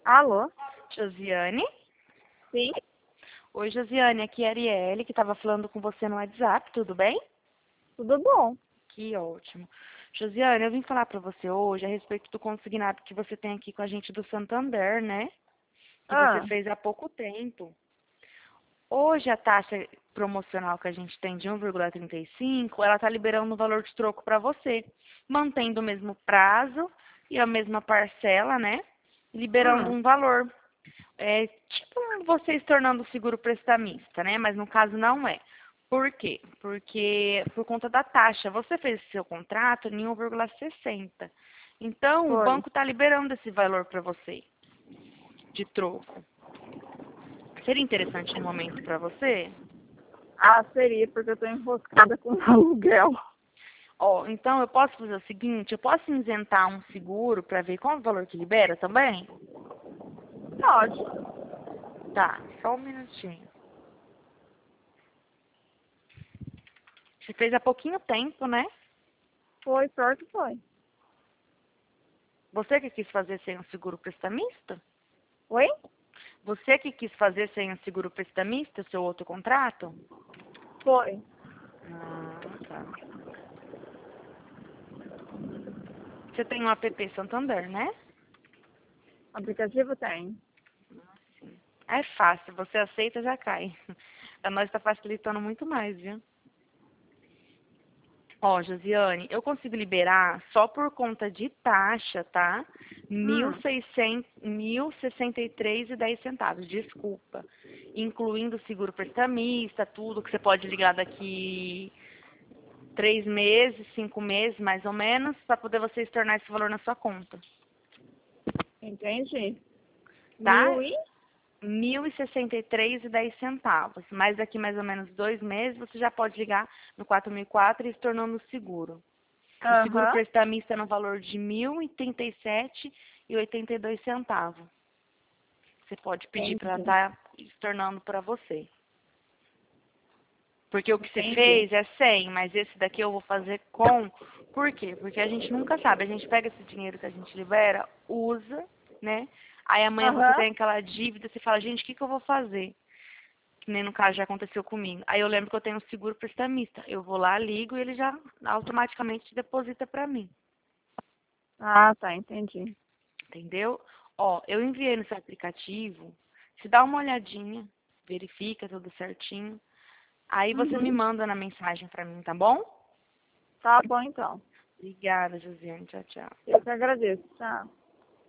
Alô? Josiane? Sim? Oi, Josiane, aqui é a Arielle, que estava falando com você no WhatsApp, tudo bem? Tudo bom? Que ótimo. Josiane, eu vim falar para você hoje a respeito do consignado que você tem aqui com a gente do Santander, né? Que você Ah, fez há pouco tempo. Hoje a taxa promocional que a gente tem de 1,35, ela está liberando o valor de troco para você, mantendo o mesmo prazo e a mesma parcela, né? Liberando hum, um valor. É tipo você se tornando seguro prestamista, né? Mas no caso não é. Por quê? Porque por conta da taxa. Você fez seu contrato em 1,60. Então, o foi. banco está liberando esse valor para você de troco. Seria interessante no momento para você? Ah, seria, porque eu tô enroscada com aluguel. Ó, então eu posso fazer o seguinte, eu posso isentar um seguro para ver qual é o valor que libera também? Pode. Tá, só um minutinho. Você fez há pouquinho tempo, né? Foi, pior que foi. Você que quis fazer sem um seguro prestamista? Oi? Você que quis fazer sem o seguro prestamista, seu outro contrato? Foi. Ah, tá. Você tem um app Santander, né? Aplicativo tem. É fácil, você aceita, já cai. Pra nós tá facilitando muito mais, viu? Ó, Josiane, eu consigo liberar só por conta de taxa, tá? Hum, 1.063,10, desculpa. Incluindo seguro prestamista, tudo que você pode ligar daqui 3 meses, 5 meses, mais ou menos, para poder você estornar esse valor na sua conta, entendi. tá? 1.000 e? 1.063,10. Mas daqui mais ou menos 2 meses você já pode ligar no 4004 e se tornando seguro. O seguro Aham. prestamista é no valor de 1.037,82. Você pode pedir para Entendi. estar se tornando para você. Porque o que você Entendi. fez é 100, mas esse daqui eu vou fazer com. Por quê? Porque a gente nunca sabe. A gente pega esse dinheiro que a gente libera, usa, né? Aí amanhã você Aham. tem aquela dívida, você fala, gente, o que que eu vou fazer? Que nem no caso já aconteceu comigo. Aí eu lembro que eu tenho um seguro prestamista. Eu vou lá, ligo e ele já automaticamente deposita para mim. Ah, tá, entendi. Entendeu? Ó, eu enviei no seu aplicativo. Se dá uma olhadinha, verifica tudo certinho. Aí você me Uhum. manda na mensagem pra mim, tá bom? Tá bom, então. Obrigada, Josiane. Tchau, tchau. Eu que agradeço. Tchau.